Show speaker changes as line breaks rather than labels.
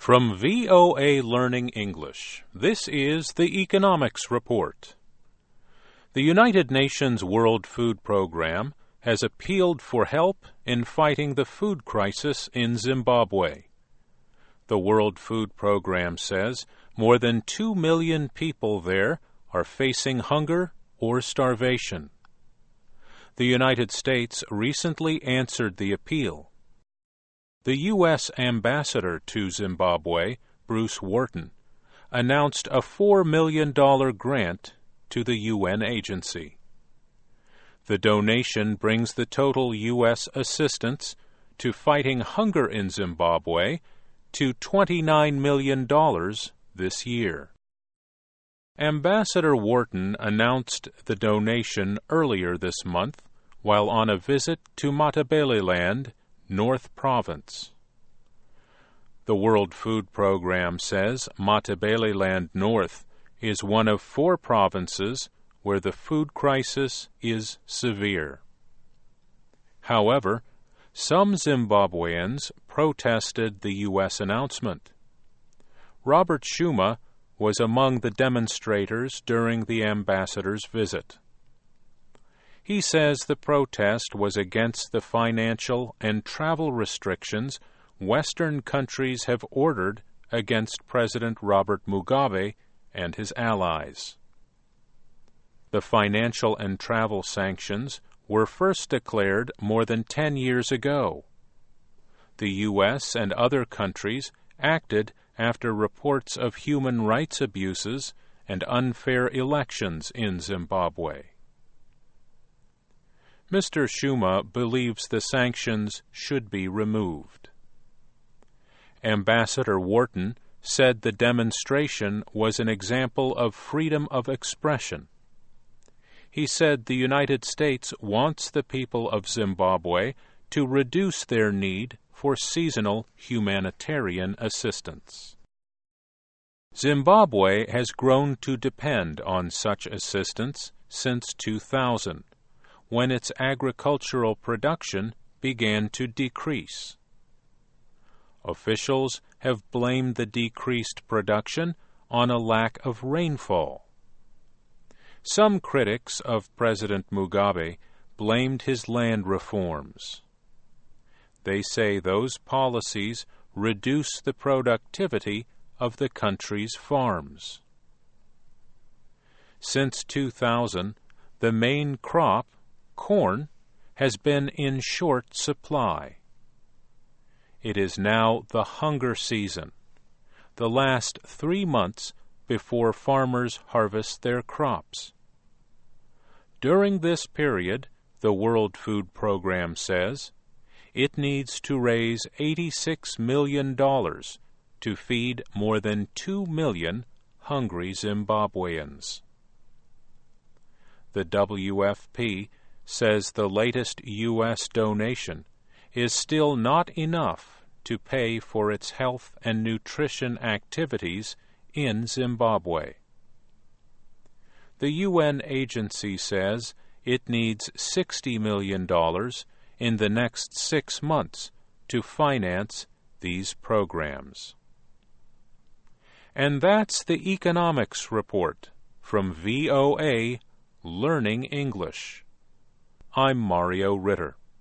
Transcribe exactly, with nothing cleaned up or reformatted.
From V O A Learning English, this is the Economics Report. The United Nations World Food Program has appealed for help in fighting the food crisis in Zimbabwe. The World Food Program says more than two million people there are facing hunger or starvation. The United States recently answered the appeal. The U S ambassador to Zimbabwe, Bruce Wharton, announced a four million dollars grant to the U N agency. The donation brings the total U S assistance to fighting hunger in Zimbabwe to twenty-nine million dollars this year. Ambassador Wharton announced the donation earlier this month while on a visit to Matabeleland, North Province. The World Food Program says Matabeleland North is one of four provinces where the food crisis is severe. However, some Zimbabweans protested the U S announcement. Robert Shuma was among the demonstrators during the ambassador's visit. He says the protest was against the financial and travel restrictions Western countries have ordered against President Robert Mugabe and his allies. The financial and travel sanctions were first declared more than ten years ago. The U S and other countries acted after reports of human rights abuses and unfair elections in Zimbabwe. Mister Shuma believes the sanctions should be removed. Ambassador Wharton said the demonstration was an example of freedom of expression. He said the United States wants the people of Zimbabwe to reduce their need for seasonal humanitarian assistance. Zimbabwe has grown to depend on such assistance since two thousand, when its agricultural production began to decrease. Officials have blamed the decreased production on a lack of rainfall. Some critics of President Mugabe blamed his land reforms. They say those policies reduce the productivity of the country's farms. Since two thousand, the main crop, corn, has been in short supply. It is now the hunger season, the last three months before farmers harvest their crops. During this period, the World Food Program says, it needs to raise eighty-six million dollars to feed more than two million hungry Zimbabweans. The W F P says the latest U S donation is still not enough to pay for its health and nutrition activities in Zimbabwe. The U N agency says it needs sixty million dollars in the next six months to finance these programs. And that's the Economics Report from V O A Learning English. I'm Mario Ritter.